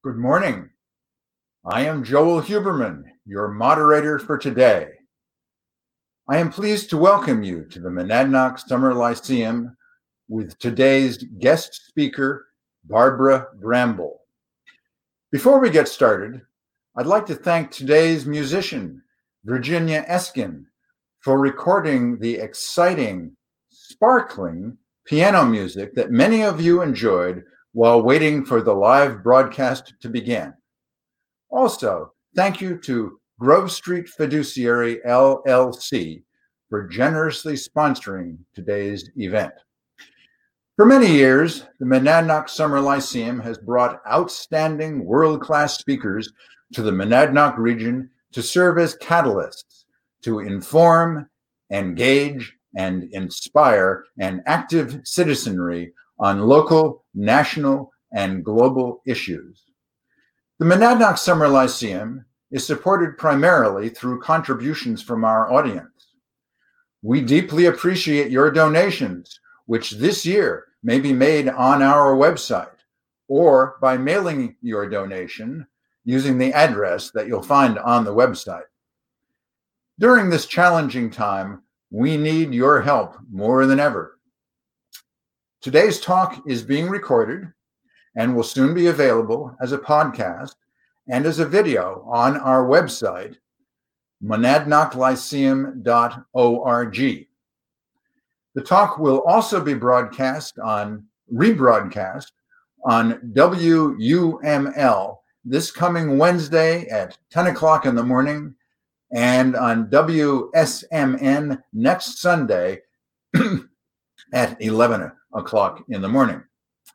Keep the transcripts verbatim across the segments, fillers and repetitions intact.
Good morning. I am Joel Huberman, your moderator for today. I am pleased to welcome you to the Monadnock Summer Lyceum with today's guest speaker, Barbara Bramble. Before we get started, I'd like to thank today's musician, Virginia Eskin, for recording the exciting, sparkling piano music that many of you enjoyed while waiting for the live broadcast to begin. Also, thank you to Grove Street Fiduciary, L L C, for generously sponsoring today's event. For many years, the Monadnock Summer Lyceum has brought outstanding world-class speakers to the Monadnock region to serve as catalysts to inform, engage, and inspire an active citizenry on local, national, and global issues. The Monadnock Summer Lyceum is supported primarily through contributions from our audience. We deeply appreciate your donations, which this year may be made on our website or by mailing your donation using the address that you'll find on the website. During this challenging time, we need your help more than ever. Today's talk is being recorded and will soon be available as a podcast and as a video on our website, monadnock lyceum dot org. The talk will also be broadcast on, rebroadcast on W U M L this coming Wednesday at ten o'clock in the morning and on W S M N next Sunday at eleven o'clock in the morning.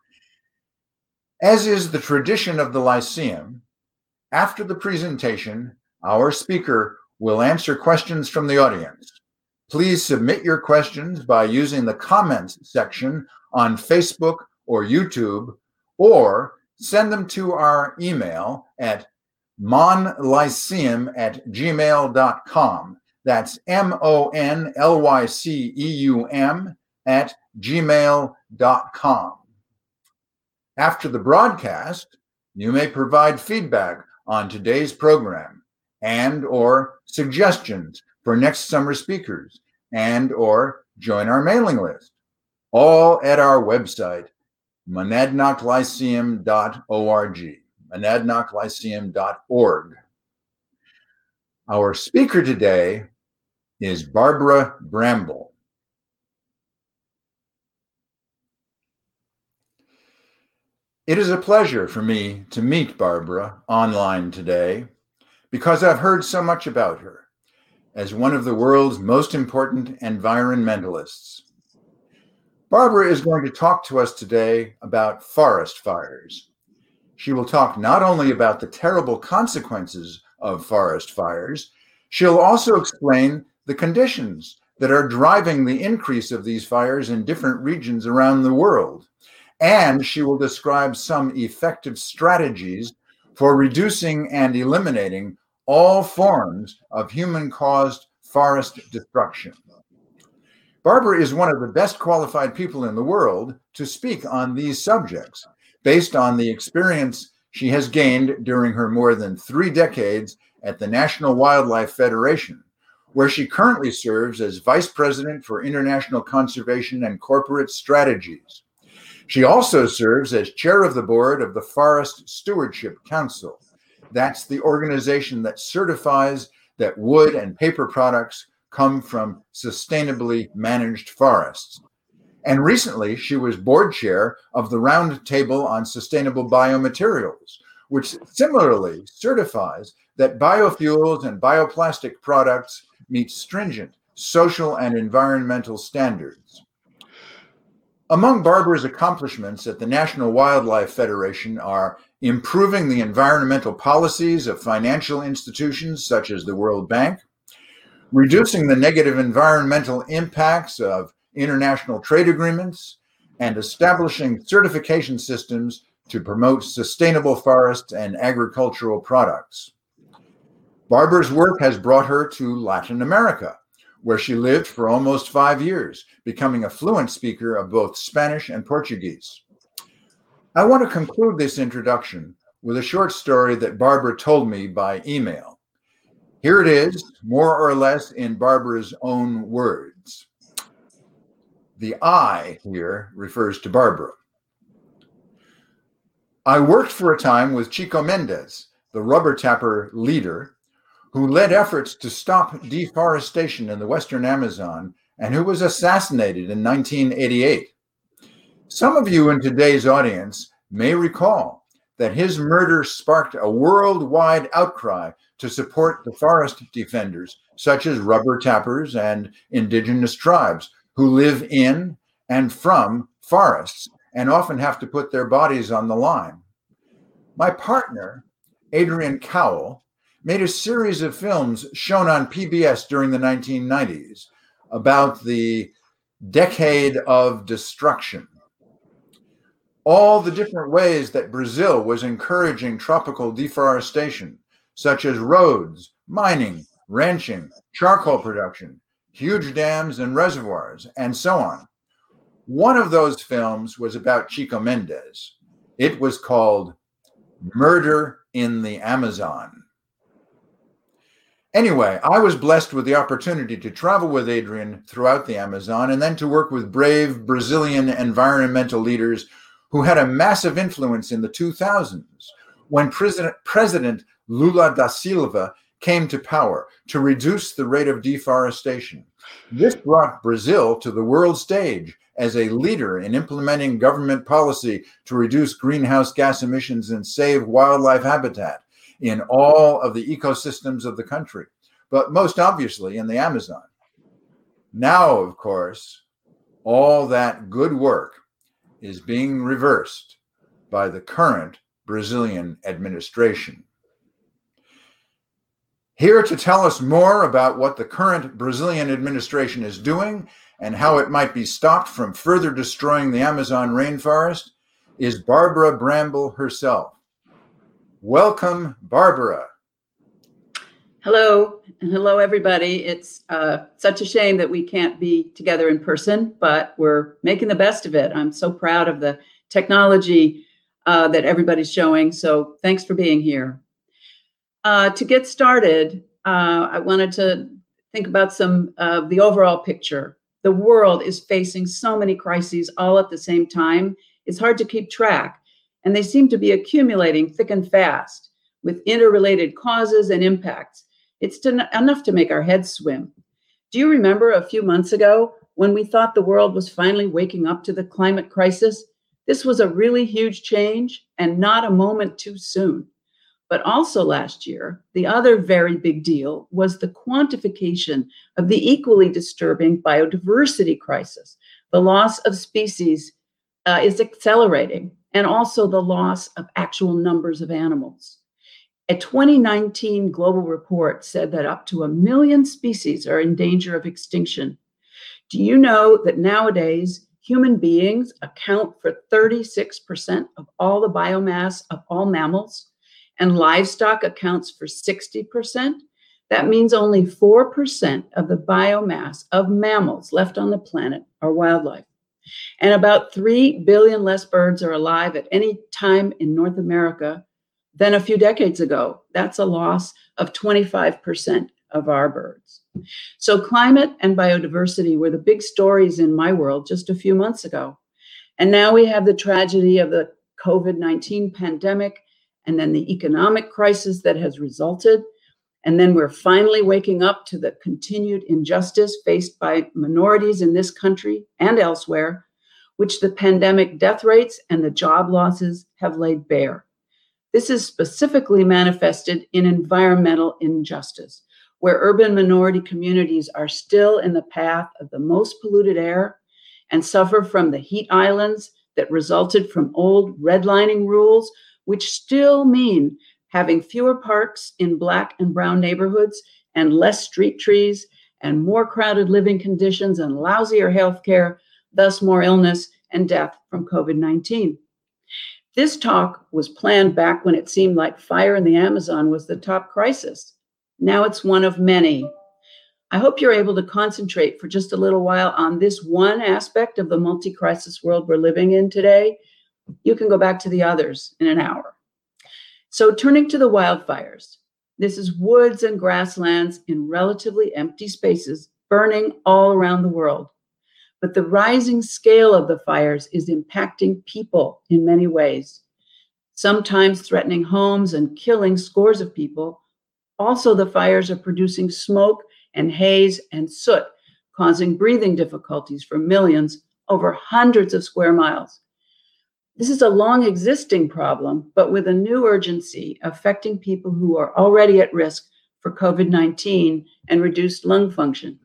As is the tradition of the Lyceum, after the presentation, our speaker will answer questions from the audience. Please submit your questions by using the comments section on Facebook or YouTube, or send them to our email at monlyceum at gmail dot com. That's M O N L Y C E U M at gmail dot com. After the broadcast, you may provide feedback on today's program and or suggestions for next summer speakers and or join our mailing list, all at our website, monadnock lyceum dot org, monadnock lyceum dot org. Our speaker today is Barbara Bramble. It is a pleasure for me to meet Barbara online today because I've heard so much about her as one of the world's most important environmentalists. Barbara is going to talk to us today about forest fires. She will talk not only about the terrible consequences of forest fires, she'll also explain the conditions that are driving the increase of these fires in different regions around the world. And she will describe some effective strategies for reducing and eliminating all forms of human-caused forest destruction. Barbara is one of the best qualified people in the world to speak on these subjects, based on the experience she has gained during her more than three decades at the National Wildlife Federation, where she currently serves as Vice President for International Conservation and Corporate Strategies. She also serves as chair of the board of the Forest Stewardship Council. That's the organization that certifies that wood and paper products come from sustainably managed forests. And recently, she was board chair of the Roundtable on Sustainable Biomaterials, which similarly certifies that biofuels and bioplastic products meet stringent social and environmental standards. Among Barbara's accomplishments at the National Wildlife Federation are improving the environmental policies of financial institutions such as the World Bank, reducing the negative environmental impacts of international trade agreements, and establishing certification systems to promote sustainable forests and agricultural products. Barbara's work has brought her to Latin America, where she lived for almost five years, becoming a fluent speaker of both Spanish and Portuguese. I want to conclude this introduction with a short story that Barbara told me by email. Here it is, more or less in Barbara's own words. The I here refers to Barbara. I worked for a time with Chico Mendes, the rubber tapper leader, who led efforts to stop deforestation in the Western Amazon and who was assassinated in nineteen eighty-eight. Some of you in today's audience may recall that his murder sparked a worldwide outcry to support the forest defenders, such as rubber tappers and indigenous tribes who live in and from forests and often have to put their bodies on the line. My partner, Adrian Cowell, made a series of films shown on P B S during the nineteen nineties about the decade of destruction. All the different ways that Brazil was encouraging tropical deforestation, such as roads, mining, ranching, charcoal production, huge dams and reservoirs, and so on. One of those films was about Chico Mendes. It was called Murder in the Amazon. Anyway, I was blessed with the opportunity to travel with Adrian throughout the Amazon and then to work with brave Brazilian environmental leaders who had a massive influence in the two thousands when President, President Lula da Silva came to power to reduce the rate of deforestation. This brought Brazil to the world stage as a leader in implementing government policy to reduce greenhouse gas emissions and save wildlife habitat in all of the ecosystems of the country, but most obviously in the Amazon. Now, of course, all that good work is being reversed by the current Brazilian administration. Here to tell us more about what the current Brazilian administration is doing and how it might be stopped from further destroying the Amazon rainforest is Barbara Bramble herself. Welcome, Barbara. Hello, and hello, everybody. It's uh, such a shame that we can't be together in person, but we're making the best of it. I'm so proud of the technology uh, that everybody's showing, so thanks for being here. Uh, to get started, uh, I wanted to think about some of uh, the overall picture. The world is facing so many crises all at the same time. It's hard to keep track, and they seem to be accumulating thick and fast with interrelated causes and impacts. It's to, enough to make our heads swim. Do you remember a few months ago when we thought the world was finally waking up to the climate crisis? This was a really huge change and not a moment too soon. But also last year, the other very big deal was the quantification of the equally disturbing biodiversity crisis. The loss of species uh, is accelerating, and also the loss of actual numbers of animals. A twenty nineteen global report said that up to a million species are in danger of extinction. Do you know that nowadays human beings account for thirty-six percent of all the biomass of all mammals, and livestock accounts for sixty percent? That means only four percent of the biomass of mammals left on the planet are wildlife. And about three billion less birds are alive at any time in North America than a few decades ago. That's a loss of twenty-five percent of our birds. So climate and biodiversity were the big stories in my world just a few months ago. And now we have the tragedy of the COVID nineteen pandemic, and then the economic crisis that has resulted. And then we're finally waking up to the continued injustice faced by minorities in this country and elsewhere, which the pandemic death rates and the job losses have laid bare. This is specifically manifested in environmental injustice, where urban minority communities are still in the path of the most polluted air and suffer from the heat islands that resulted from old redlining rules, which still mean having fewer parks in Black and brown neighborhoods and less street trees and more crowded living conditions and lousier healthcare, thus more illness and death from COVID nineteen. This talk was planned back when it seemed like fire in the Amazon was the top crisis. Now it's one of many. I hope you're able to concentrate for just a little while on this one aspect of the multi-crisis world we're living in today. You can go back to the others in an hour. So turning to the wildfires, this is woods and grasslands in relatively empty spaces burning all around the world. But the rising scale of the fires is impacting people in many ways, sometimes threatening homes and killing scores of people. Also, the fires are producing smoke and haze and soot, causing breathing difficulties for millions over hundreds of square miles. This is a long existing problem, but with a new urgency affecting people who are already at risk for COVID nineteen and reduced lung function.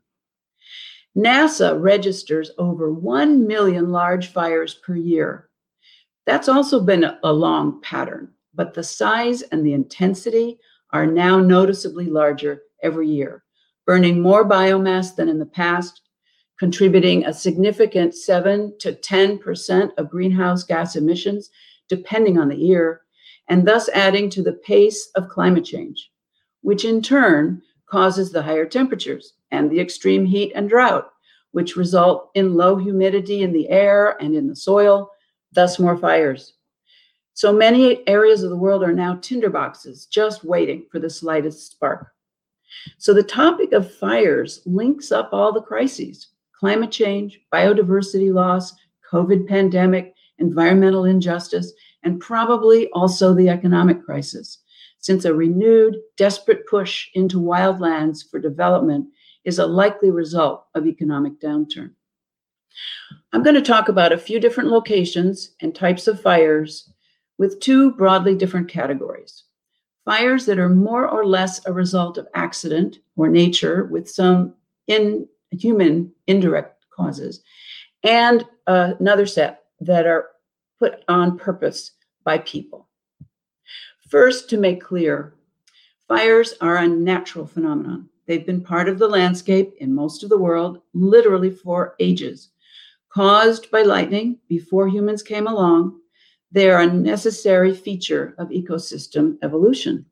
NASA registers over one million large fires per year. That's also been a long pattern, but the size and the intensity are now noticeably larger every year, burning more biomass than in the past, contributing a significant seven to ten percent of greenhouse gas emissions, depending on the year, and thus adding to the pace of climate change, which in turn causes the higher temperatures and the extreme heat and drought, which result in low humidity in the air and in the soil, thus more fires. So many areas of the world are now tinderboxes, just waiting for the slightest spark. So the topic of fires links up all the crises: climate change, biodiversity loss, COVID pandemic, environmental injustice, and probably also the economic crisis, since a renewed, desperate push into wildlands for development is a likely result of economic downturn. I'm going to talk about a few different locations and types of fires with two broadly different categories. Fires that are more or less a result of accident or nature with some in human indirect causes, and uh, another set that are put on purpose by people. First, to make clear, fires are a natural phenomenon. They've been part of the landscape in most of the world, literally for ages. Caused by lightning before humans came along, they are a necessary feature of ecosystem evolution.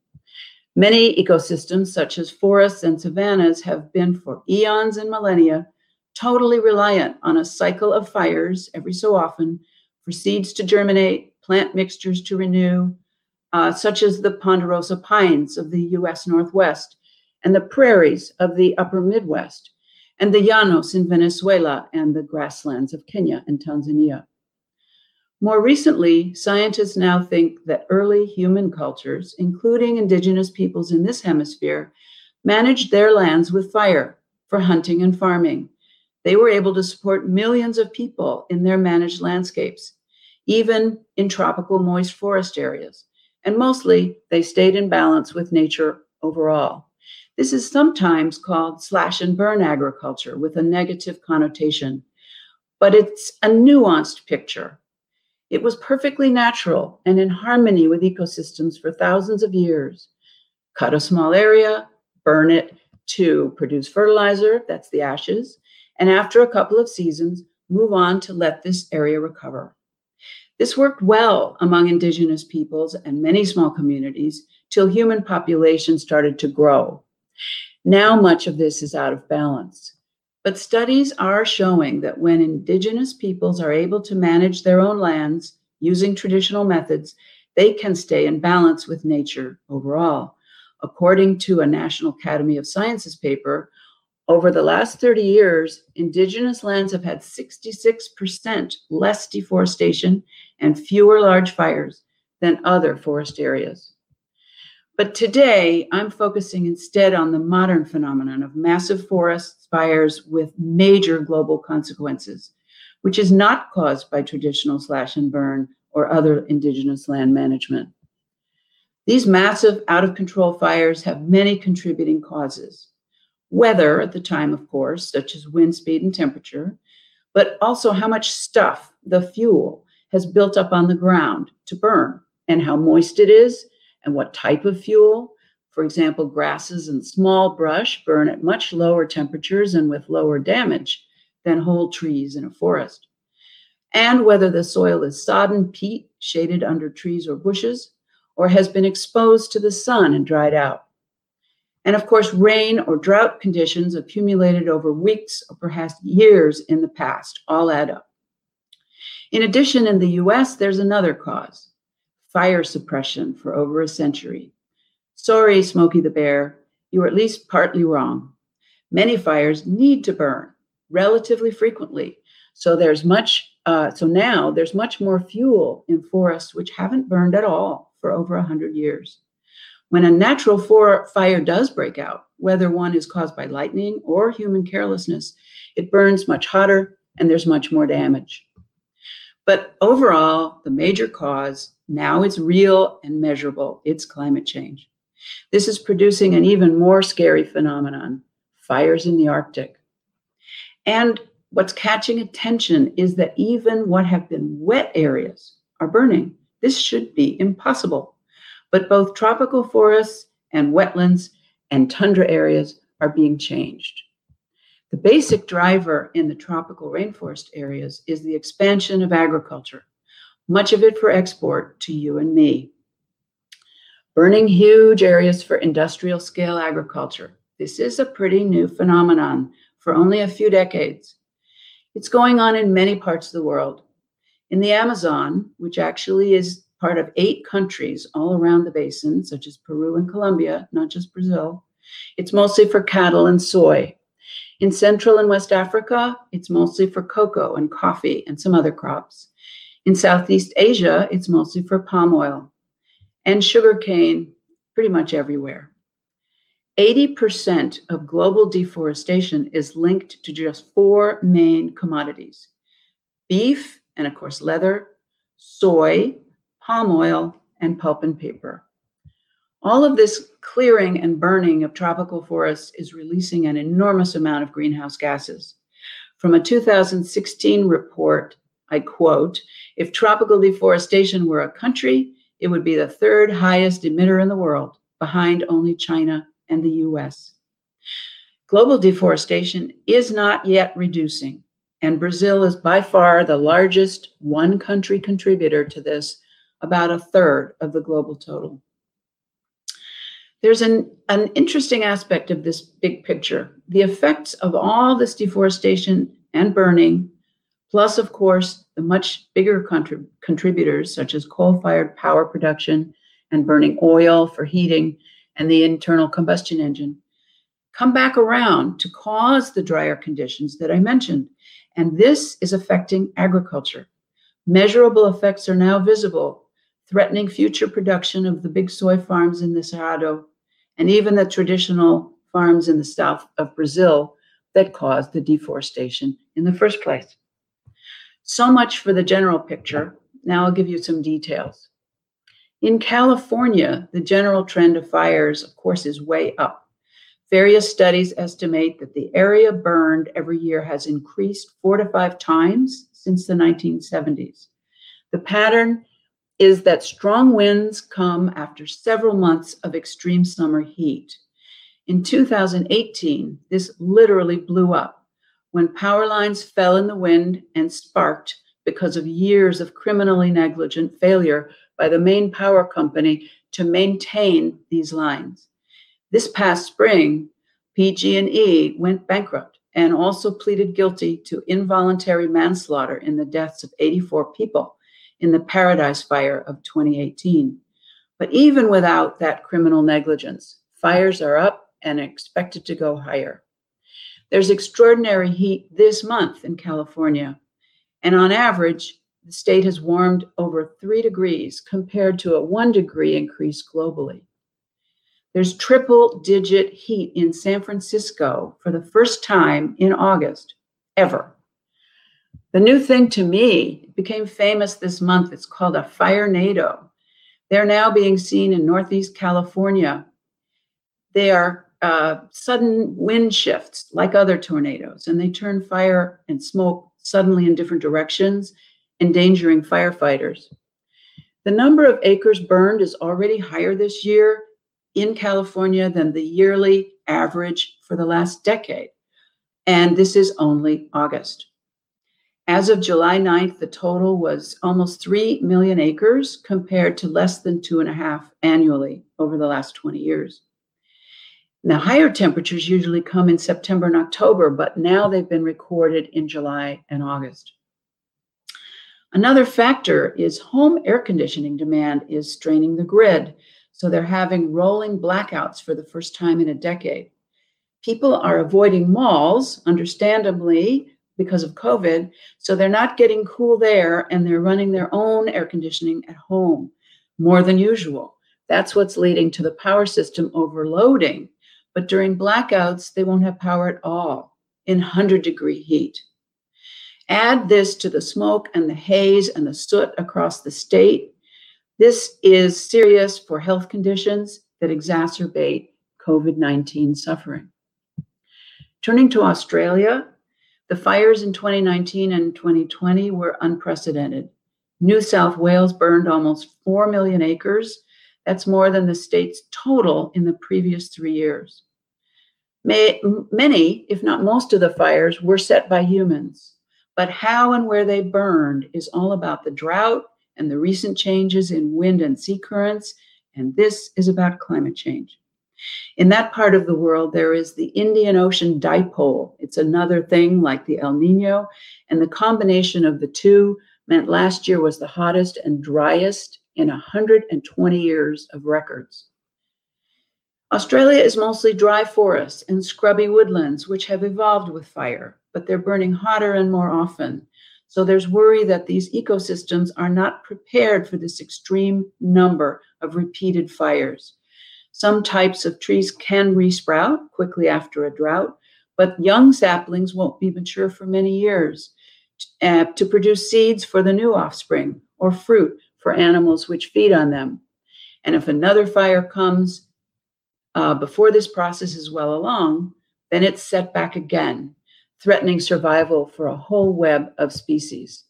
Many ecosystems, such as forests and savannas, have been for eons and millennia totally reliant on a cycle of fires every so often for seeds to germinate, plant mixtures to renew, uh, such as the ponderosa pines of the U S Northwest and the prairies of the upper Midwest, and the llanos in Venezuela and the grasslands of Kenya and Tanzania. More recently, scientists now think that early human cultures, including indigenous peoples in this hemisphere, managed their lands with fire for hunting and farming. They were able to support millions of people in their managed landscapes, even in tropical moist forest areas. And mostly, they stayed in balance with nature overall. This is sometimes called slash and burn agriculture with a negative connotation, but it's a nuanced picture. It was perfectly natural and in harmony with ecosystems for thousands of years. Cut a small area, burn it to produce fertilizer, that's the ashes, and after a couple of seasons, move on to let this area recover. This worked well among indigenous peoples and many small communities till human population started to grow. Now much of this is out of balance. But studies are showing that when indigenous peoples are able to manage their own lands using traditional methods, they can stay in balance with nature overall. According to a National Academy of Sciences paper, over the last thirty years, indigenous lands have had sixty-six percent less deforestation and fewer large fires than other forest areas. But today, I'm focusing instead on the modern phenomenon of massive forest fires with major global consequences, which is not caused by traditional slash and burn or other indigenous land management. These massive, out-of-control fires have many contributing causes. Weather at the time, of course, such as wind speed and temperature, but also how much stuff, the fuel, has built up on the ground to burn, and how moist it is, and what type of fuel. For example, grasses and small brush burn at much lower temperatures and with lower damage than whole trees in a forest. And whether the soil is sodden peat shaded under trees or bushes, or has been exposed to the sun and dried out. And of course, rain or drought conditions accumulated over weeks or perhaps years in the past all add up. In addition, in the U S, there's another cause: fire suppression for over a century. Sorry, Smokey the Bear, you were at least partly wrong. Many fires need to burn relatively frequently. So there's much, uh, so now there's much more fuel in forests which haven't burned at all for over one hundred years. When a natural for- fire does break out, whether one is caused by lightning or human carelessness, it burns much hotter and there's much more damage. But overall, the major cause, now it's real and measurable, it's climate change. This is producing an even more scary phenomenon, fires in the Arctic. And what's catching attention is that even what have been wet areas are burning. This should be impossible. But both tropical forests and wetlands and tundra areas are being changed. The basic driver in the tropical rainforest areas is the expansion of agriculture, much of it for export to you and me. Burning huge areas for industrial scale agriculture. This is a pretty new phenomenon for only a few decades. It's going on in many parts of the world. In the Amazon, which actually is part of eight countries all around the basin, such as Peru and Colombia, not just Brazil, it's mostly for cattle and soy. In Central and West Africa, it's mostly for cocoa and coffee and some other crops. In Southeast Asia, it's mostly for palm oil and sugarcane pretty much everywhere. eighty percent of global deforestation is linked to just four main commodities: beef, and of course leather, soy, palm oil, and pulp and paper. All of this clearing and burning of tropical forests is releasing an enormous amount of greenhouse gases. From a two thousand sixteen report, I quote, "If tropical deforestation were a country, it would be the third highest emitter in the world, behind only China and the U S. Global deforestation is not yet reducing, and Brazil is by far the largest one-country contributor to this, about a third of the global total. There's an, an interesting aspect of this big picture. The effects of all this deforestation and burning, plus, of course, the much bigger contrib- contributors, such as coal-fired power production and burning oil for heating and the internal combustion engine, come back around to cause the drier conditions that I mentioned. And this is affecting agriculture. Measurable effects are now visible, threatening future production of the big soy farms in the Cerrado and even the traditional farms in the south of Brazil that caused the deforestation in the first place. So much for the general picture. Now I'll give you some details. In California, the general trend of fires, of course, is way up. Various studies estimate that the area burned every year has increased four to five times since the nineteen seventies. The pattern is that strong winds come after several months of extreme summer heat. In two thousand eighteen, this literally blew up when power lines fell in the wind and sparked because of years of criminally negligent failure by the main power company to maintain these lines. This past spring, P G and E went bankrupt and also pleaded guilty to involuntary manslaughter in the deaths of eighty-four people in the Paradise Fire of twenty eighteen. But even without that criminal negligence, fires are up and expected to go higher. There's extraordinary heat this month in California, and on average, the state has warmed over three degrees compared to a one degree increase globally. There's triple digit heat in San Francisco for the first time in August, ever. The new thing to me became famous this month. It's called a firenado. They're now being seen in Northeast California. They are uh, sudden wind shifts like other tornadoes, and they turn fire and smoke suddenly in different directions, endangering firefighters. The number of acres burned is already higher this year in California than the yearly average for the last decade. And this is only August. As of July ninth, the total was almost three million acres compared to less than two and a half annually over the last twenty years. Now, higher temperatures usually come in September and October, but now they've been recorded in July and August. Another factor is home air conditioning demand is straining the grid. So they're having rolling blackouts for the first time in a decade. People are avoiding malls, understandably, because of COVID. So they're not getting cool air and they're running their own air conditioning at home more than usual. That's what's leading to the power system overloading. But during blackouts, they won't have power at all in one hundred degree heat. Add this to the smoke and the haze and the soot across the state. This is serious for health conditions that exacerbate COVID nineteen suffering. Turning to Australia, the fires in twenty nineteen and twenty twenty were unprecedented. New South Wales burned almost four million acres. That's more than the state's total in the previous three years. May, many, if not most of the fires were set by humans, but how and where they burned is all about the drought and the recent changes in wind and sea currents, and this is about climate change. In that part of the world, there is the Indian Ocean dipole. It's another thing like the El Nino, and the combination of the two meant last year was the hottest and driest in one hundred twenty years of records. Australia is mostly dry forests and scrubby woodlands, which have evolved with fire, but they're burning hotter and more often. So there's worry that these ecosystems are not prepared for this extreme number of repeated fires. Some types of trees can resprout quickly after a drought, but young saplings won't be mature for many years uh, to produce seeds for the new offspring or fruit for animals which feed on them. And if another fire comes uh, before this process is well along, then it's set back again, threatening survival for a whole web of species.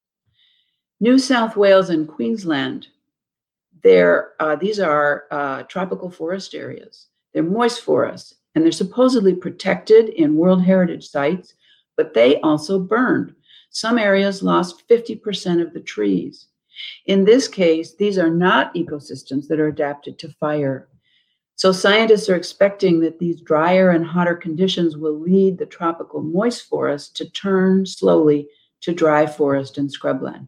New South Wales and Queensland, they're, uh, these are uh, tropical forest areas. They're moist forests, and they're supposedly protected in World Heritage sites, but they also burned. Some areas lost fifty percent of the trees. In this case, these are not ecosystems that are adapted to fire. So scientists are expecting that these drier and hotter conditions will lead the tropical moist forest to turn slowly to dry forest and scrubland.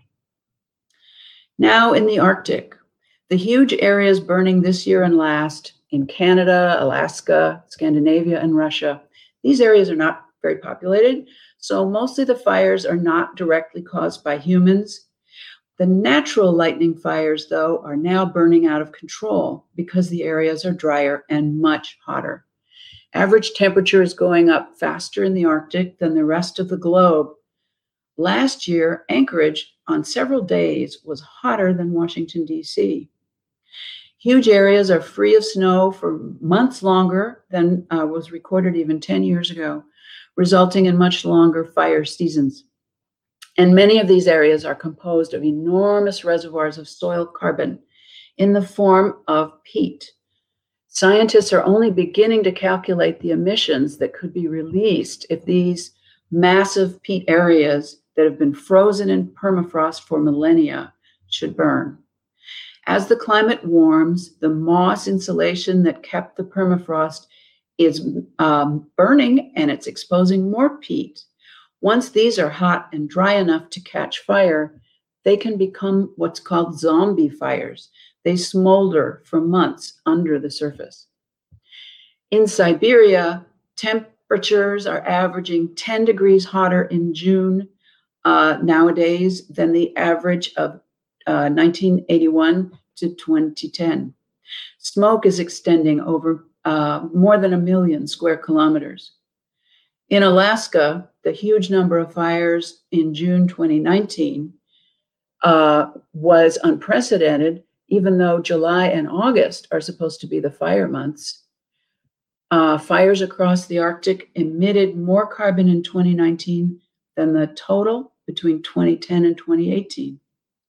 Now in the Arctic, the huge areas burning this year and last in Canada, Alaska, Scandinavia, and Russia, these areas are not very populated, so mostly the fires are not directly caused by humans. The natural lightning fires, though, are now burning out of control because the areas are drier and much hotter. Average temperature is going up faster in the Arctic than the rest of the globe. Last year, Anchorage on several days was hotter than Washington, D C. Huge areas are free of snow for months longer than uh, was recorded even ten years ago, resulting in much longer fire seasons. And many of these areas are composed of enormous reservoirs of soil carbon in the form of peat. Scientists are only beginning to calculate the emissions that could be released if these massive peat areas that have been frozen in permafrost for millennia should burn. As the climate warms, the moss insulation that kept the permafrost is um, burning, and it's exposing more peat. Once these are hot and dry enough to catch fire, they can become what's called zombie fires. They smolder for months under the surface. In Siberia, temperatures are averaging ten degrees hotter in June uh, nowadays than the average of uh, nineteen eighty-one to twenty ten. Smoke is extending over uh, more than a million square kilometers. In Alaska, the huge number of fires in June twenty nineteen uh, was unprecedented, even though July and August are supposed to be the fire months. Uh, fires across the Arctic emitted more carbon in twenty nineteen than the total between twenty ten and twenty eighteen.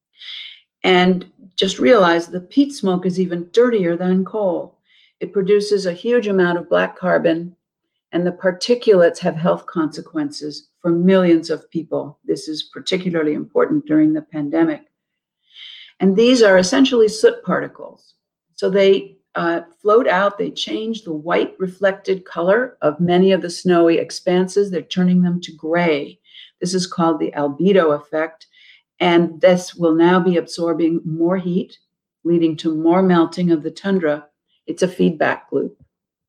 And just realize the peat smoke is even dirtier than coal. It produces a huge amount of black carbon, and the particulates have health consequences for millions of people. This is particularly important during the pandemic. And these are essentially soot particles. So they uh, float out, they change the white reflected color of many of the snowy expanses. They're turning them to gray. This is called the albedo effect. And this will now be absorbing more heat, leading to more melting of the tundra. It's a feedback loop.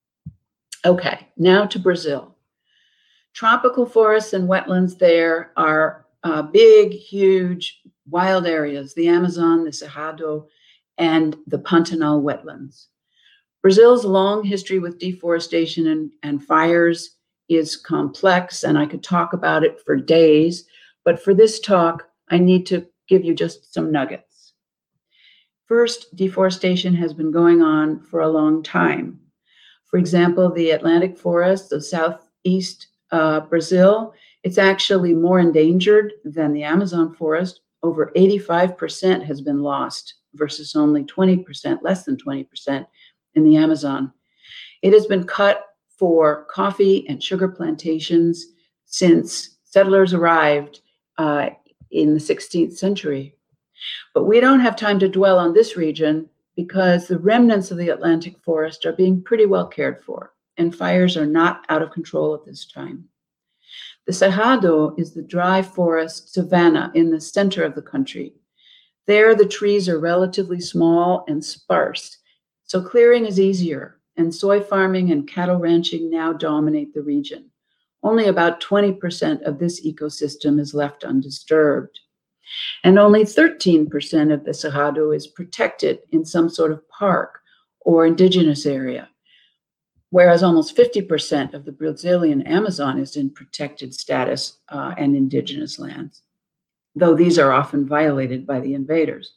Okay, now to Brazil. Tropical forests and wetlands there are uh, big, huge, wild areas, the Amazon, the Cerrado, and the Pantanal wetlands. Brazil's long history with deforestation and, and fires is complex, and I could talk about it for days, but for this talk, I need to give you just some nuggets. First, deforestation has been going on for a long time. For example, the Atlantic forest of southeast uh, Brazil, it's actually more endangered than the Amazon forest. Over eighty-five percent has been lost versus only twenty percent, less than twenty percent in the Amazon. It has been cut for coffee and sugar plantations since settlers arrived uh, in the sixteenth century. But we don't have time to dwell on this region because the remnants of the Atlantic forest are being pretty well cared for, and fires are not out of control at this time. The Cerrado is the dry forest savanna in the center of the country. There, the trees are relatively small and sparse, so clearing is easier, and soy farming and cattle ranching now dominate the region. Only about twenty percent of this ecosystem is left undisturbed. And only thirteen percent of the Cerrado is protected in some sort of park or indigenous area, whereas almost fifty percent of the Brazilian Amazon is in protected status uh, and indigenous lands, though these are often violated by the invaders.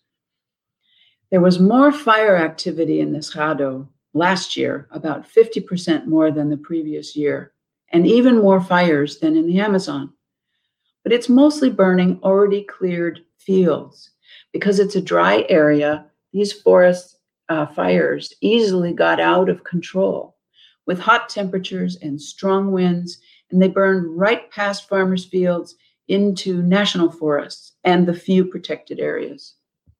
There was more fire activity in the Cerrado last year, about fifty percent more than the previous year, and even more fires than in the Amazon. But it's mostly burning already cleared fields. Because it's a dry area, these forest uh, fires easily got out of control with hot temperatures and strong winds, and they burned right past farmers' fields into national forests and the few protected areas.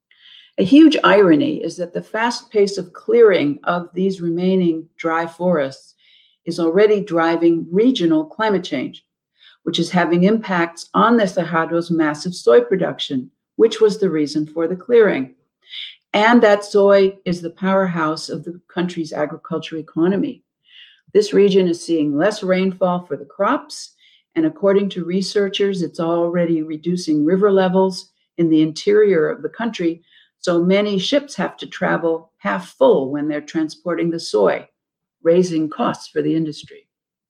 A huge irony is that the fast pace of clearing of these remaining dry forests is already driving regional climate change, which is having impacts on the Cerrado's massive soy production, which was the reason for the clearing. And that soy is the powerhouse of the country's agriculture economy. This region is seeing less rainfall for the crops, and according to researchers, it's already reducing river levels in the interior of the country, so many ships have to travel half full when they're transporting the soy, raising costs for the industry.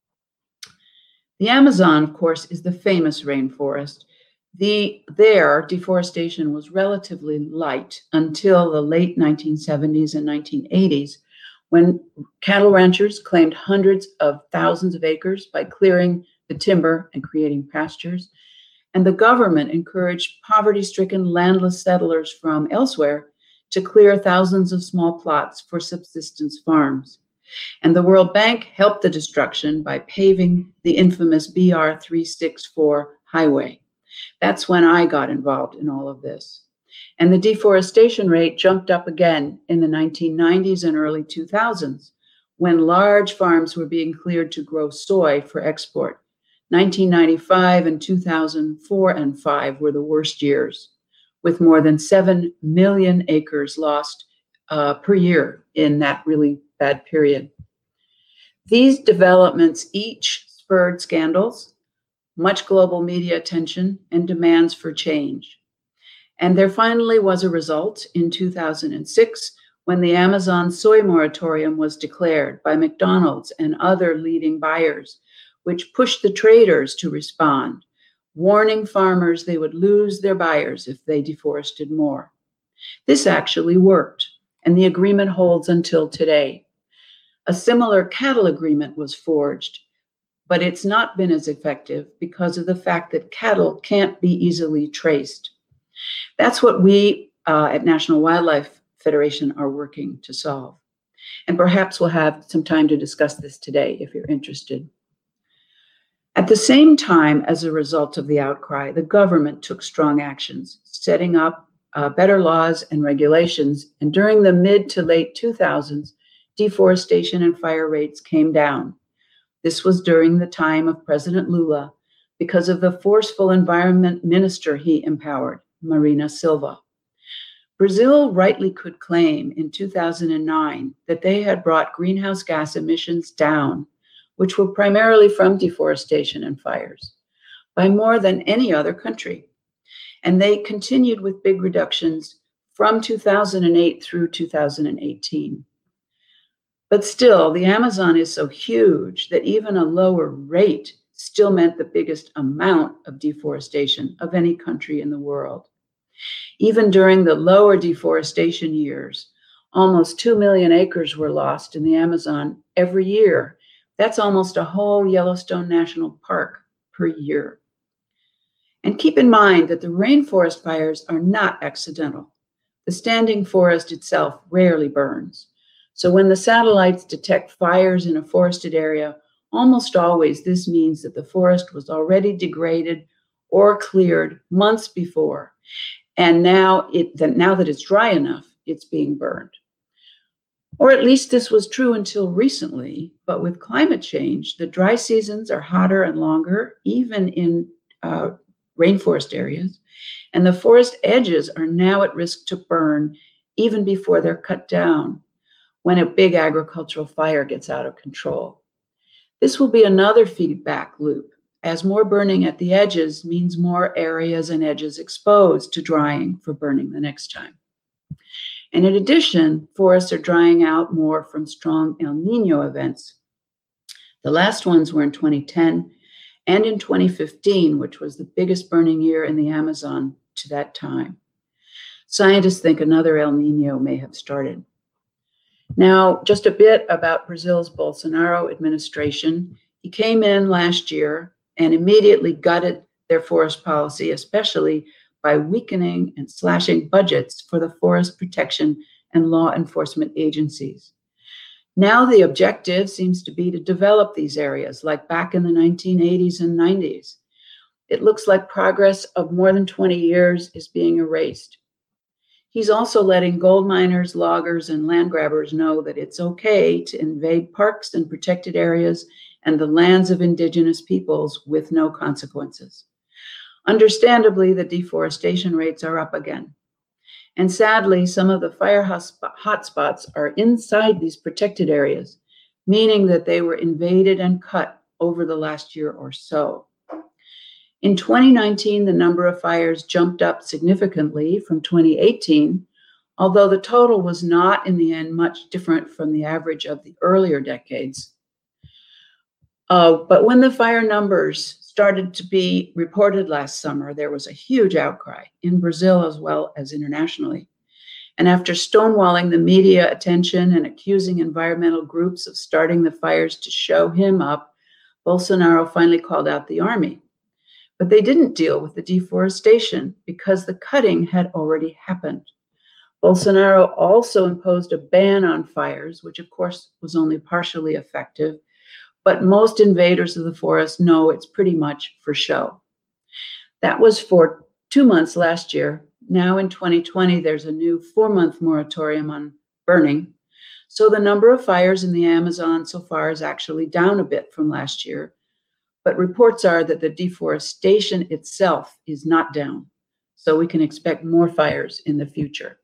The Amazon, of course, is the famous rainforest. The, there, deforestation was relatively light until the late nineteen seventies and nineteen eighties, when cattle ranchers claimed hundreds of thousands of acres by clearing the timber and creating pastures. And the government encouraged poverty-stricken landless settlers from elsewhere to clear thousands of small plots for subsistence farms. And the World Bank helped the destruction by paving the infamous B R three sixty-four highway. That's when I got involved in all of this. And the deforestation rate jumped up again in the nineteen nineties and early two thousands, when large farms were being cleared to grow soy for export. nineteen ninety-five and two thousand four and five were the worst years, with more than seven million acres lost uh, per year in that really bad period. These developments each spurred scandals, much global media attention, and demands for change. And there finally was a result in two thousand six when the Amazon soy moratorium was declared by McDonald's and other leading buyers, which pushed the traders to respond, warning farmers they would lose their buyers if they deforested more. This actually worked, and the agreement holds until today. A similar cattle agreement was forged, but it's not been as effective because of the fact that cattle can't be easily traced. That's what we uh, at National Wildlife Federation are working to solve. And perhaps we'll have some time to discuss this today if you're interested. At the same time, as a result of the outcry, the government took strong actions, setting up uh, better laws and regulations. And during the mid to late two thousands, deforestation and fire rates came down. This was during the time of President Lula because of the forceful environment minister he empowered, Marina Silva. Brazil rightly could claim in two thousand nine that they had brought greenhouse gas emissions down, which were primarily from deforestation and fires, by more than any other country. And they continued with big reductions from two thousand eight through two thousand eighteen. But still, the Amazon is so huge that even a lower rate still meant the biggest amount of deforestation of any country in the world. Even during the lower deforestation years, almost two million acres were lost in the Amazon every year. That's almost a whole Yellowstone National Park per year. And keep in mind that the rainforest fires are not accidental. The standing forest itself rarely burns. So when the satellites detect fires in a forested area, almost always this means that the forest was already degraded or cleared months before. And now, it, that now that it's dry enough, it's being burned. Or at least this was true until recently, but with climate change, the dry seasons are hotter and longer, even in uh, rainforest areas, and the forest edges are now at risk to burn even before they're cut down when a big agricultural fire gets out of control. This will be another feedback loop, as more burning at the edges means more areas and edges exposed to drying for burning the next time. And in addition, forests are drying out more from strong El Nino events. The last ones were in twenty ten and in twenty fifteen, which was the biggest burning year in the Amazon to that time. Scientists think another El Nino may have started. Now, just a bit about Brazil's Bolsonaro administration. He came in last year and immediately gutted their forest policy, especially by weakening and slashing budgets for the forest protection and law enforcement agencies. Now the objective seems to be to develop these areas like back in the nineteen eighties and nineties. It looks like progress of more than twenty years is being erased. He's also letting gold miners, loggers, and land grabbers know that it's okay to invade parks and protected areas and the lands of indigenous peoples with no consequences. Understandably, the deforestation rates are up again. And sadly, some of the fire hotspots are inside these protected areas, meaning that they were invaded and cut over the last year or so. In twenty nineteen, the number of fires jumped up significantly from twenty eighteen, although the total was not in the end much different from the average of the earlier decades. Uh, but when the fire numbers started to be reported last summer, there was a huge outcry in Brazil as well as internationally. And after stonewalling the media attention and accusing environmental groups of starting the fires to show him up, Bolsonaro finally called out the army. But they didn't deal with the deforestation because the cutting had already happened. Bolsonaro also imposed a ban on fires, which of course was only partially effective, but most invaders of the forest know it's pretty much for show. That was for two months last year. Now in twenty twenty, there's a new four-month moratorium on burning. So the number of fires in the Amazon so far is actually down a bit from last year. But reports are that the deforestation itself is not down. So we can expect more fires in the future.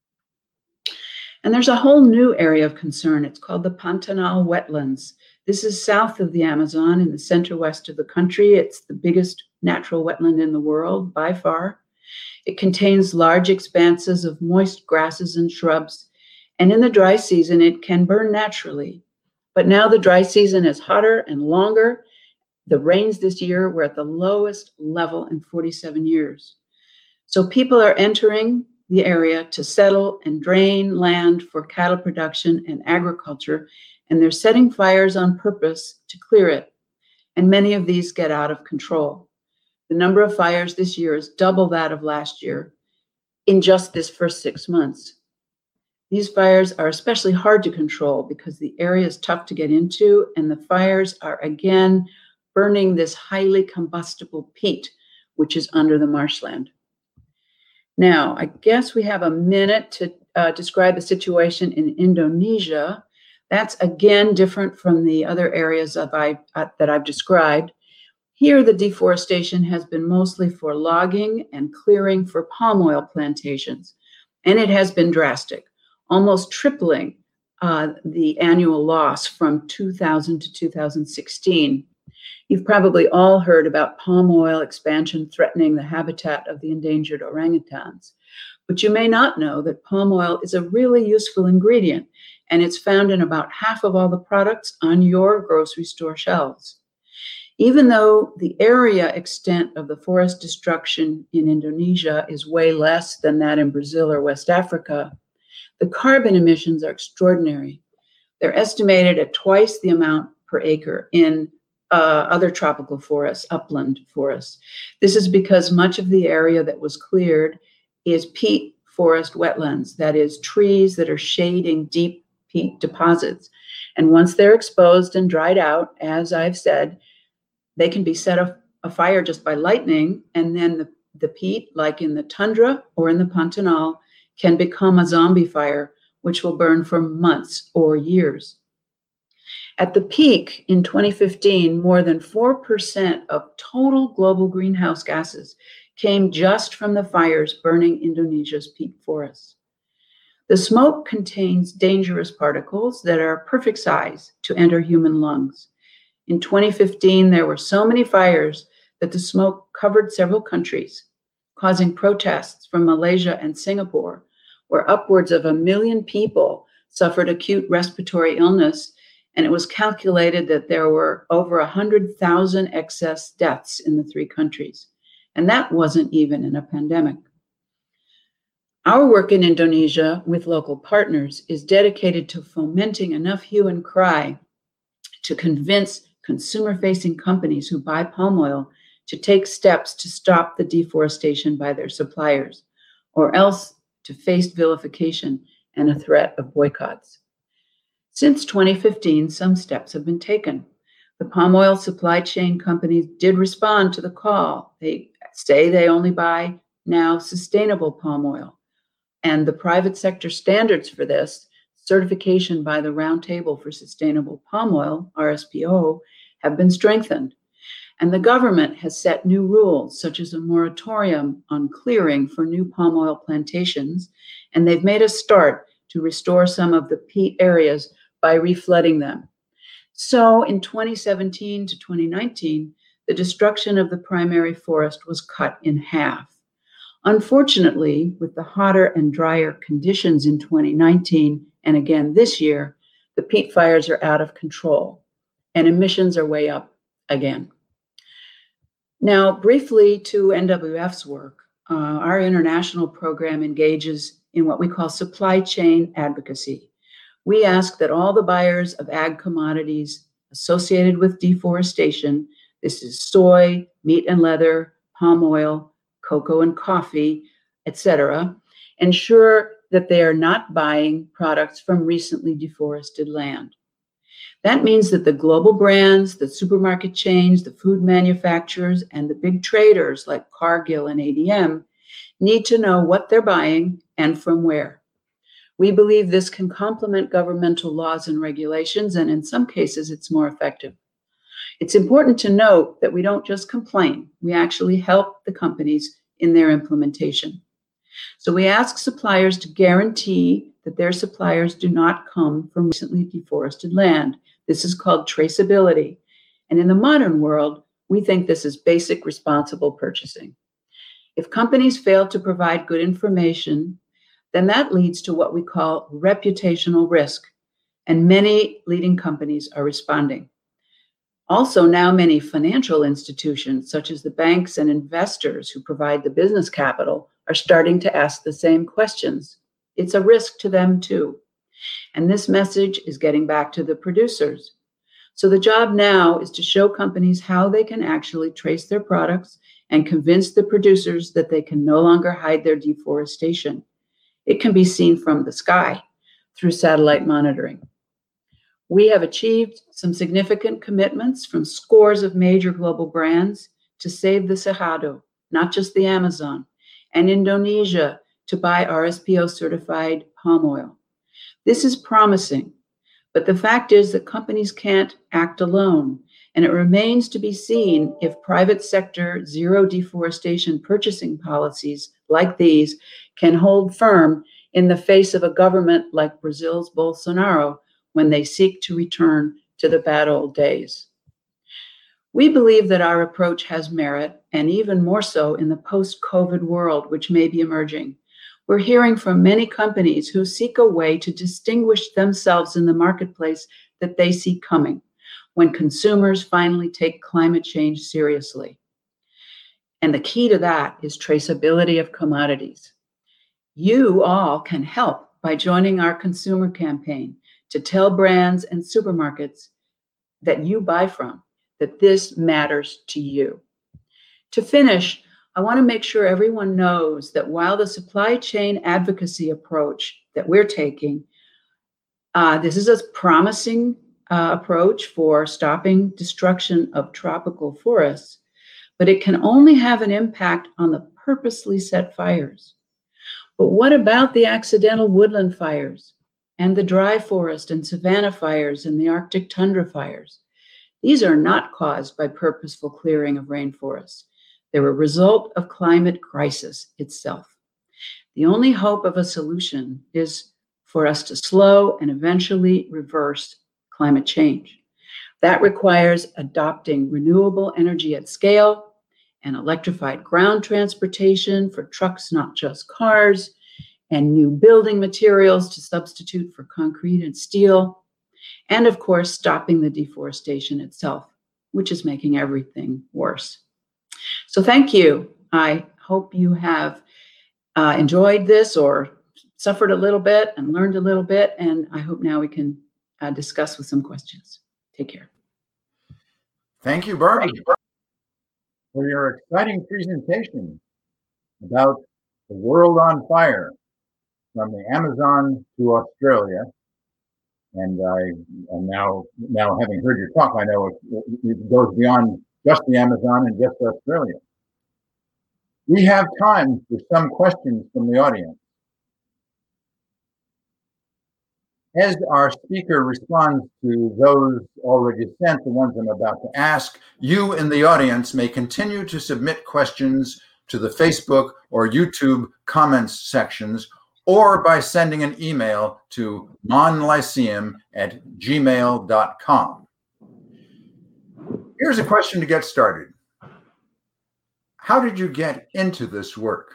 And there's a whole new area of concern. It's called the Pantanal wetlands. This is south of the Amazon in the center west of the country. It's the biggest natural wetland in the world by far. It contains large expanses of moist grasses and shrubs. And in the dry season, it can burn naturally. But now the dry season is hotter and longer. The rains this year were at the lowest level in forty-seven years. So people are entering the area to settle and drain land for cattle production and agriculture, and they're setting fires on purpose to clear it. And many of these get out of control. The number of fires this year is double that of last year in just this first six months. These fires are especially hard to control because the area is tough to get into, and the fires are again burning this highly combustible peat, which is under the marshland. Now, I guess we have a minute to uh, describe the situation in Indonesia. That's again different from the other areas of I, uh, that I've described. Here, the deforestation has been mostly for logging and clearing for palm oil plantations, and it has been drastic, almost tripling uh, the annual loss from two thousand to two thousand sixteen. You've probably all heard about palm oil expansion threatening the habitat of the endangered orangutans, but you may not know that palm oil is a really useful ingredient, and it's found in about half of all the products on your grocery store shelves. Even though the area extent of the forest destruction in Indonesia is way less than that in Brazil or West Africa, the carbon emissions are extraordinary. They're estimated at twice the amount per acre in uh, other tropical forests, upland forests. This is because much of the area that was cleared is peat forest wetlands, that is, trees that are shading deep peat deposits. And once they're exposed and dried out, as I've said, they can be set afire just by lightning, and then the, the peat, like in the tundra or in the Pantanal, can become a zombie fire, which will burn for months or years. At the peak in twenty fifteen, more than four percent of total global greenhouse gases came just from the fires burning Indonesia's peat forests. The smoke contains dangerous particles that are perfect size to enter human lungs. In twenty fifteen, there were so many fires that the smoke covered several countries, causing protests from Malaysia and Singapore, where upwards of a million people suffered acute respiratory illness, and it was calculated that there were over one hundred thousand excess deaths in the three countries. And that wasn't even in a pandemic. Our work in Indonesia with local partners is dedicated to fomenting enough hue and cry to convince consumer-facing companies who buy palm oil to take steps to stop the deforestation by their suppliers, or else to face vilification and a threat of boycotts. Since twenty fifteen, some steps have been taken. The palm oil supply chain companies did respond to the call. They say they only buy now sustainable palm oil. And the private sector standards for this, certification by the Roundtable for Sustainable Palm Oil, R S P O, have been strengthened. And the government has set new rules, such as a moratorium on clearing for new palm oil plantations, and they've made a start to restore some of the peat areas by reflooding them. So in twenty seventeen to twenty nineteen, the destruction of the primary forest was cut in half. Unfortunately, with the hotter and drier conditions in twenty nineteen and again this year, the peat fires are out of control and emissions are way up again. Now, briefly to N W F's work, uh, our international program engages in what we call supply chain advocacy. We ask that all the buyers of ag commodities associated with deforestation, this is soy, meat and leather, palm oil, cocoa and coffee, et cetera, ensure that they are not buying products from recently deforested land. That means that the global brands, the supermarket chains, the food manufacturers, and the big traders like Cargill and A D M need to know what they're buying and from where. We believe this can complement governmental laws and regulations, and in some cases, it's more effective. It's important to note that we don't just complain, we actually help the companies in their implementation. So we ask suppliers to guarantee that their suppliers do not come from recently deforested land. This is called traceability. And in the modern world, we think this is basic responsible purchasing. If companies fail to provide good information, then that leads to what we call reputational risk. And many leading companies are responding. Also, now many financial institutions, such as the banks and investors who provide the business capital, are starting to ask the same questions. It's a risk to them too. And this message is getting back to the producers. So the job now is to show companies how they can actually trace their products and convince the producers that they can no longer hide their deforestation. It can be seen from the sky through satellite monitoring. We have achieved some significant commitments from scores of major global brands to save the Cerrado, not just the Amazon, and Indonesia to buy R S P O certified palm oil. This is promising, but the fact is that companies can't act alone. And it remains to be seen if private sector zero deforestation purchasing policies like these can hold firm in the face of a government like Brazil's Bolsonaro when they seek to return to the bad old days. We believe that our approach has merit, and even more so in the post-COVID world, which may be emerging. We're hearing from many companies who seek a way to distinguish themselves in the marketplace that they see coming when consumers finally take climate change seriously. And the key to that is traceability of commodities. You all can help by joining our consumer campaign to tell brands and supermarkets that you buy from that this matters to you. To finish, I want to make sure everyone knows that while the supply chain advocacy approach that we're taking, uh, this is a promising uh, approach for stopping destruction of tropical forests, but it can only have an impact on the purposely set fires. But what about the accidental woodland fires and the dry forest and savanna fires and the Arctic tundra fires? These are not caused by purposeful clearing of rainforests. They're a result of climate crisis itself. The only hope of a solution is for us to slow and eventually reverse climate change. That requires adopting renewable energy at scale and electrified ground transportation for trucks, not just cars, and new building materials to substitute for concrete and steel. And of course, stopping the deforestation itself, which is making everything worse. So thank you. I hope you have uh, enjoyed this or suffered a little bit and learned a little bit. And I hope now we can uh, discuss with some questions. Take care. Thank you, Barbara, for your exciting presentation about the world on fire from the Amazon to Australia. And I am now, now having heard your talk, I know it, it goes beyond just the Amazon and just Australia. We have time for some questions from the audience. As our speaker responds to those already sent, the ones I'm about to ask, you in the audience may continue to submit questions to the Facebook or YouTube comments sections, or by sending an email to monlyceum at gmail dot com. Here's a question to get started. How did you get into this work?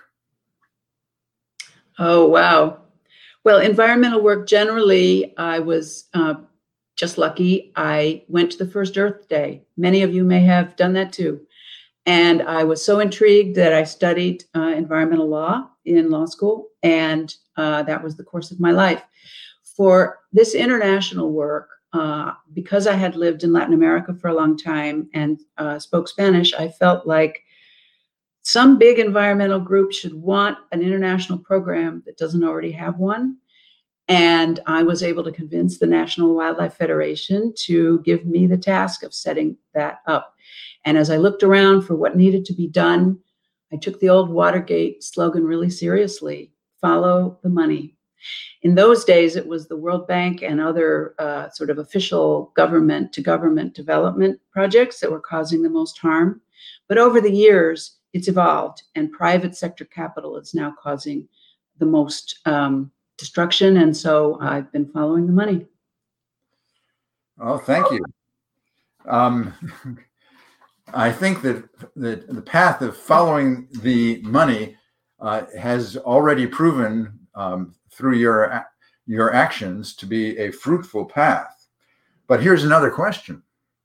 Oh, wow. Well, environmental work generally, I was uh, just lucky. I went to the first Earth Day. Many of you may have done that too. And I was so intrigued that I studied uh, environmental law in law school, and uh, that was the course of my life. For this international work, uh, because I had lived in Latin America for a long time and uh, spoke Spanish, I felt like some big environmental group should want an international program that doesn't already have one. And I was able to convince the National Wildlife Federation to give me the task of setting that up. And as I looked around for what needed to be done, I took the old Watergate slogan really seriously: follow the money. In those days, it was the World Bank and other uh, sort of official government to government development projects that were causing the most harm. But over the years, it's evolved, and private sector capital is now causing the most um, destruction. And so I've been following the money. Oh, thank you. Um, I think that the, the path of following the money uh, has already proven um, through your, your actions to be a fruitful path. But here's another question.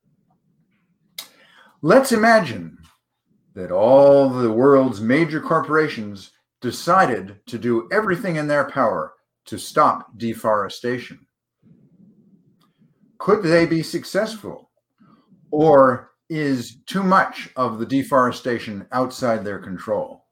Let's imagine that all the world's major corporations decided to do everything in their power to stop deforestation. Could they be successful? Or is too much of the deforestation outside their control?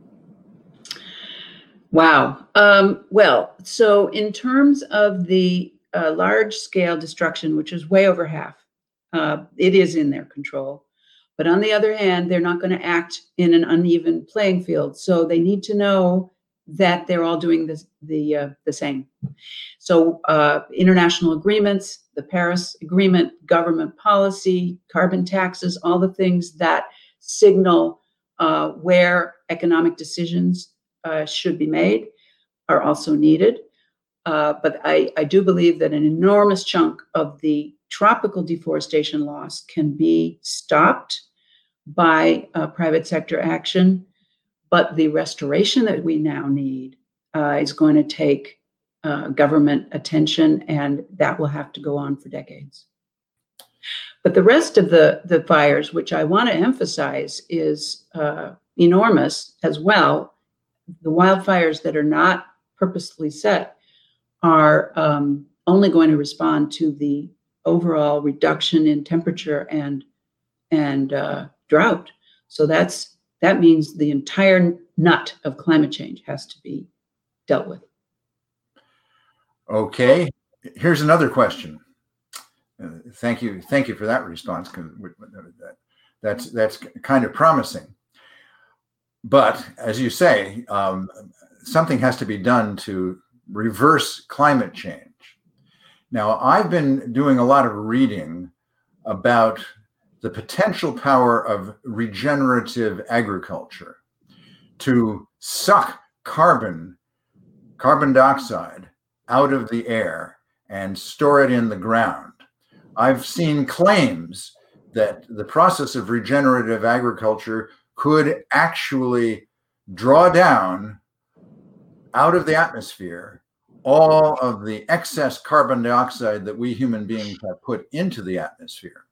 Wow. Um, well, so in terms of the uh, large-scale destruction, which is way over half, uh, it is in their control. But on the other hand, they're not going to act in an uneven playing field. So they need to know that they're all doing this, the uh, the same. So uh, international agreements, the Paris Agreement, government policy, carbon taxes, all the things that signal uh, where economic decisions uh, should be made are also needed. Uh, but I, I do believe that an enormous chunk of the tropical deforestation loss can be stopped by uh, private sector action. But the restoration that we now need uh, is going to take uh, government attention, and that will have to go on for decades. But the rest of the, the fires, which I want to emphasize, is uh, enormous as well. The wildfires that are not purposely set are um, only going to respond to the overall reduction in temperature and, and uh, drought. So that's That means the entire nut of climate change has to be dealt with. Okay, here's another question. Uh, thank you, thank you for that response, because that, that's that's kind of promising. But as you say, um, something has to be done to reverse climate change. Now, I've been doing a lot of reading about the potential power of regenerative agriculture to suck carbon, carbon dioxide out of the air and store it in the ground. I've seen claims that the process of regenerative agriculture could actually draw down out of the atmosphere all of the excess carbon dioxide that we human beings have put into the atmosphere.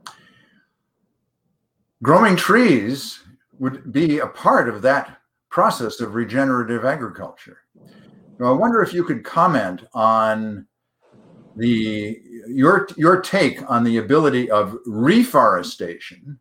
Growing trees would be a part of that process of regenerative agriculture. Now, I wonder if you could comment on the your your take on the ability of reforestation,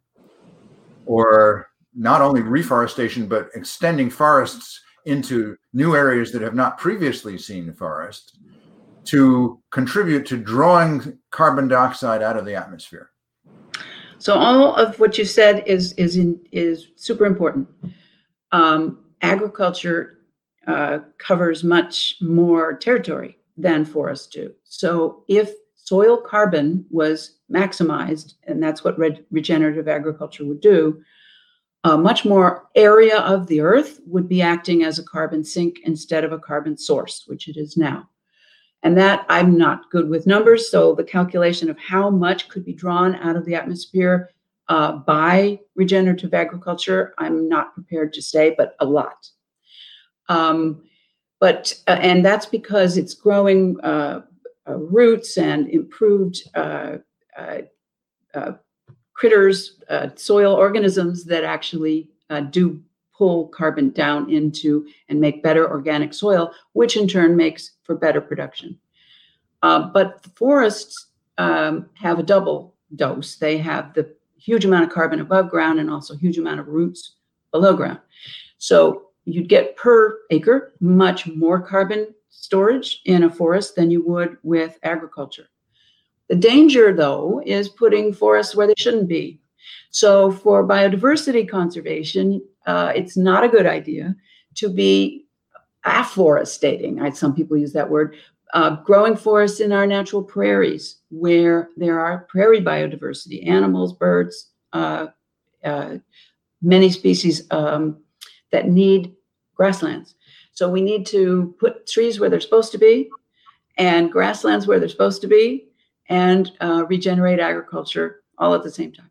or not only reforestation, but extending forests into new areas that have not previously seen forests, to contribute to drawing carbon dioxide out of the atmosphere. So all of what you said is is in, is super important. Um, agriculture uh, covers much more territory than forests do. So if soil carbon was maximized, and that's what re- regenerative agriculture would do, uh, much more area of the earth would be acting as a carbon sink instead of a carbon source, which it is now. And that, I'm not good with numbers, so the calculation of how much could be drawn out of the atmosphere uh, by regenerative agriculture, I'm not prepared to say, but a lot. Um, but uh, and that's because it's growing uh, uh, roots and improved uh, uh, uh, critters, uh, soil organisms that actually uh, do pull carbon down into and make better organic soil, which in turn makes for better production. Uh, but the forests um, have a double dose. They have the huge amount of carbon above ground and also huge amount of roots below ground. So you'd get per acre much more carbon storage in a forest than you would with agriculture. The danger, though, is putting forests where they shouldn't be. So for biodiversity conservation, uh, it's not a good idea to be afforestating. I, some people use that word. Uh, growing forests in our natural prairies, where there are prairie biodiversity, animals, birds, uh, uh, many species um, that need grasslands. So we need to put trees where they're supposed to be and grasslands where they're supposed to be, and uh, regenerate agriculture all at the same time.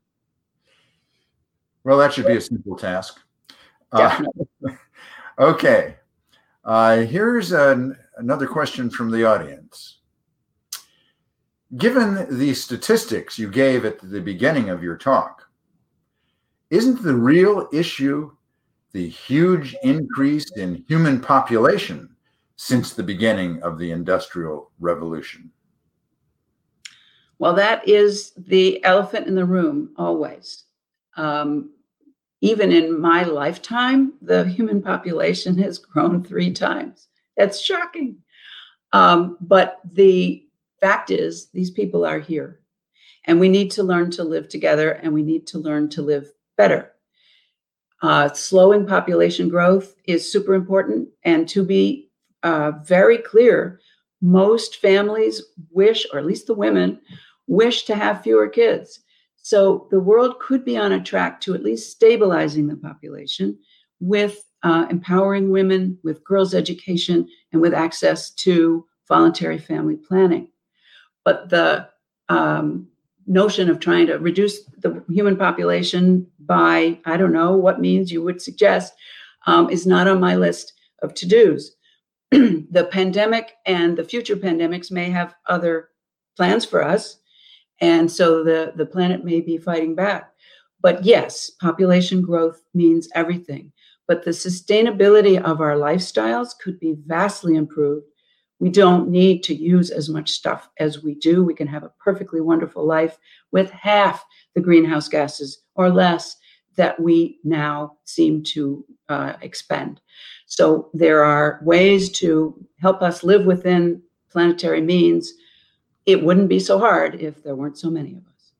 Well, that should be a simple task. Definitely. Uh, okay. Uh, here's an, another question from the audience. Given the statistics you gave at the beginning of your talk, isn't the real issue the huge increase in human population since the beginning of the Industrial Revolution? Well, that is the elephant in the room always. Um, even in my lifetime, the human population has grown three times. That's shocking. Um, but the fact is, these people are here, and we need to learn to live together, and we need to learn to live better. Uh, slowing population growth is super important. And to be uh, very clear, most families wish, or at least the women, wish to have fewer kids. So the world could be on a track to at least stabilizing the population with uh, empowering women, with girls' education, and with access to voluntary family planning. But the um, notion of trying to reduce the human population by, I don't know what means you would suggest, um, is not on my list of to-dos. The pandemic and the future pandemics may have other plans for us. And so the, the planet may be fighting back. But yes, population growth means everything. But the sustainability of our lifestyles could be vastly improved. We don't need to use as much stuff as we do. We can have a perfectly wonderful life with half the greenhouse gases or less that we now seem to uh, expend. So there are ways to help us live within planetary means. It wouldn't be so hard if there weren't so many of us.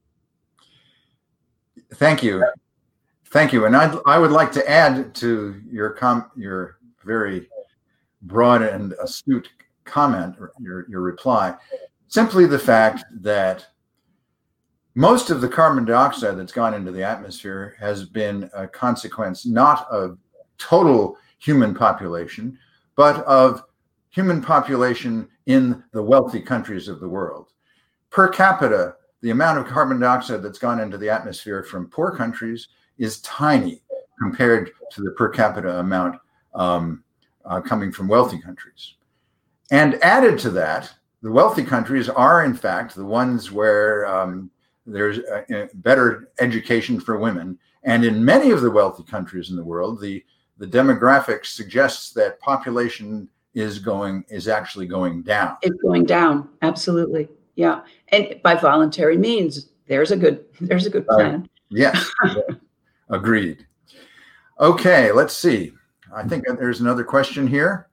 Thank you. Thank you. And I'd, I would like to add to your com your very broad and astute comment, your, your reply, simply the fact that most of the carbon dioxide that's gone into the atmosphere has been a consequence not of total human population, but of human population in the wealthy countries of the world. Per capita, the amount of carbon dioxide that's gone into the atmosphere from poor countries is tiny compared to the per capita amount um, uh, coming from wealthy countries. And added to that, the wealthy countries are, in fact, the ones where um, there's a, a better education for women. And in many of the wealthy countries in the world, the, the demographics suggests that population is going is actually going down. It's going down, absolutely. Yeah. And by voluntary means, there's a good there's a good plan. Uh, yes. Agreed. Okay, let's see. I think there's another question here.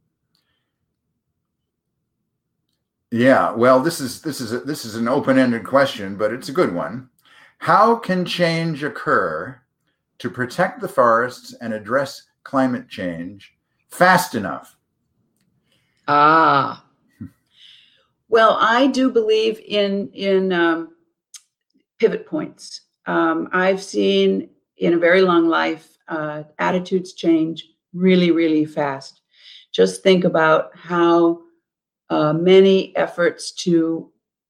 Yeah, well, this is this is a, this is an open-ended question, but it's a good one. How can change occur to protect the forests and address climate change fast enough? Ah. Well, I do believe in in um, pivot points. Um, I've seen in a very long life uh, attitudes change really, really fast. Just think about how uh, many efforts to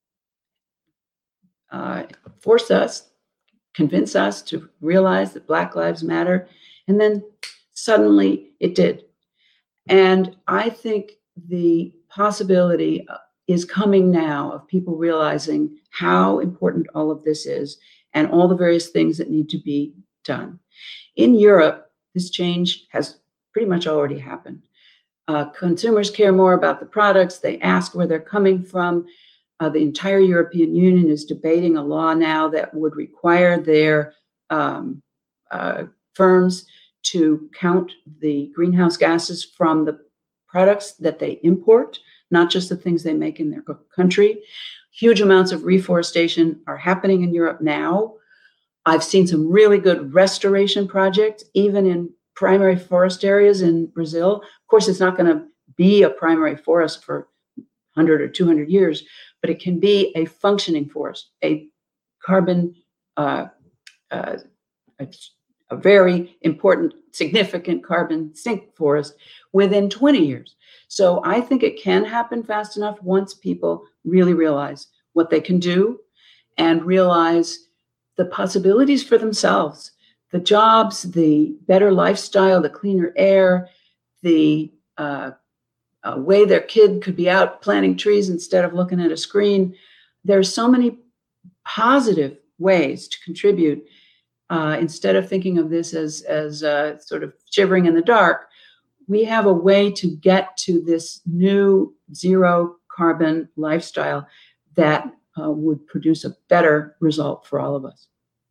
uh, force us, convince us to realize that Black Lives Matter, and then suddenly it did. And I think the possibility is coming now of people realizing how important all of this is and all the various things that need to be done. In Europe, this change has pretty much already happened. Uh, consumers care more about the products. They ask where they're coming from. Uh, the entire European Union is debating a law now that would require their um, uh, firms to count the greenhouse gases from the products that they import, not just the things they make in their country. Huge amounts of reforestation are happening in Europe now. I've seen some really good restoration projects, even in primary forest areas in Brazil. Of course, it's not going to be a primary forest for one hundred or two hundred years, but it can be a functioning forest, a carbon, uh, uh, a, a very important, significant carbon sink forest within twenty years. So I think it can happen fast enough once people really realize what they can do and realize the possibilities for themselves, the jobs, the better lifestyle, the cleaner air, the uh, uh, way their kid could be out planting trees instead of looking at a screen. There's so many positive ways to contribute uh, instead of thinking of this as, as uh, sort of shivering in the dark. We have a way to get to this new zero carbon lifestyle that uh, would produce a better result for all of us.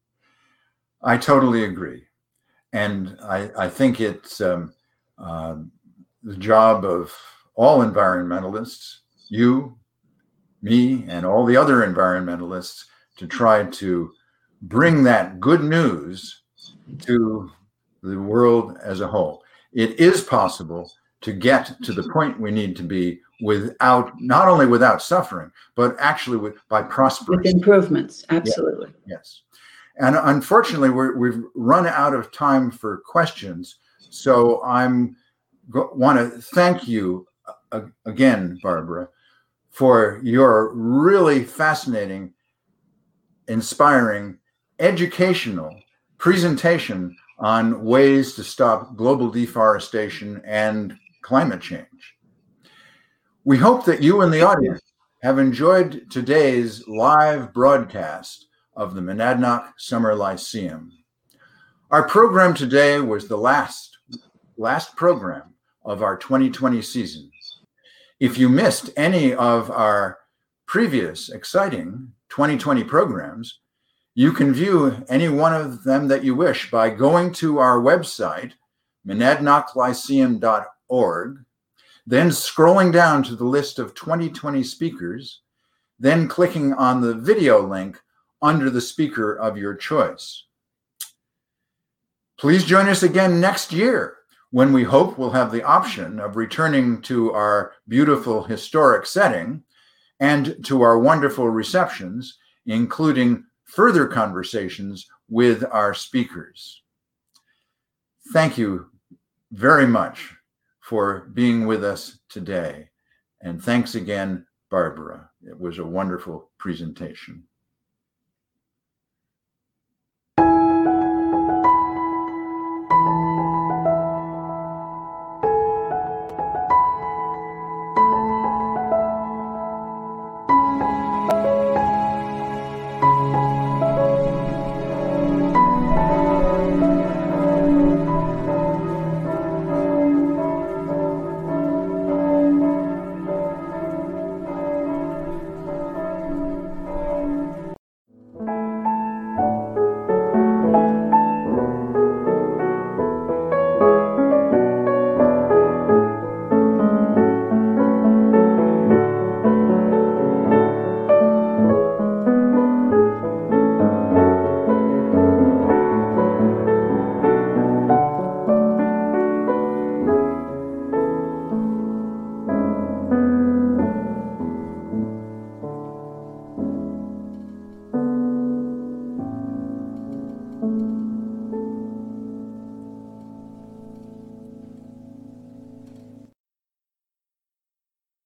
I totally agree. And I, I think it's um, uh, the job of all environmentalists, you, me, and all the other environmentalists, to try to bring that good news to the world as a whole. It is possible to get to the point we need to be without, not only without suffering, but actually with, by prospering. With improvements, absolutely. Yeah. Yes. And unfortunately, we're, we've run out of time for questions. So I'm want to thank you uh, again, Barbara, for your really fascinating, inspiring, educational presentation on ways to stop global deforestation and climate change. We hope that you and the audience have enjoyed today's live broadcast of the Monadnock Summer Lyceum. Our program today was the last, last program of our twenty twenty season. If you missed any of our previous exciting twenty twenty programs, you can view any one of them that you wish by going to our website, monadnock lyceum dot org, then scrolling down to the list of twenty twenty speakers, then clicking on the video link under the speaker of your choice. Please join us again next year, when we hope we'll have the option of returning to our beautiful historic setting and to our wonderful receptions, including further conversations with our speakers. Thank you very much for being with us today. And thanks again, Barbara. It was a wonderful presentation.